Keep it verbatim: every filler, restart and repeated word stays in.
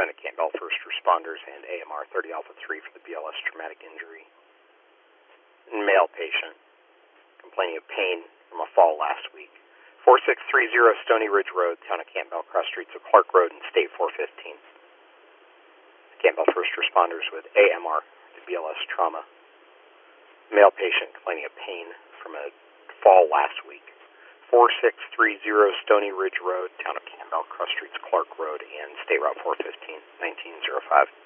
going to Campbell First Responders and A M R thirty Alpha three for the B L S traumatic injury. Male patient complaining of pain from a fall last week. four six three zero Stony Ridge Road, town of Campbell, cross streets of Clark Road and State four fifteen. Campbell First Responders with A M R, the B L S trauma. Male patient complaining of pain from a fall last week. four six three zero Stony Ridge Road, town of Campbell, cross streets Clark Road and State Route four fifteen, nineteen oh five.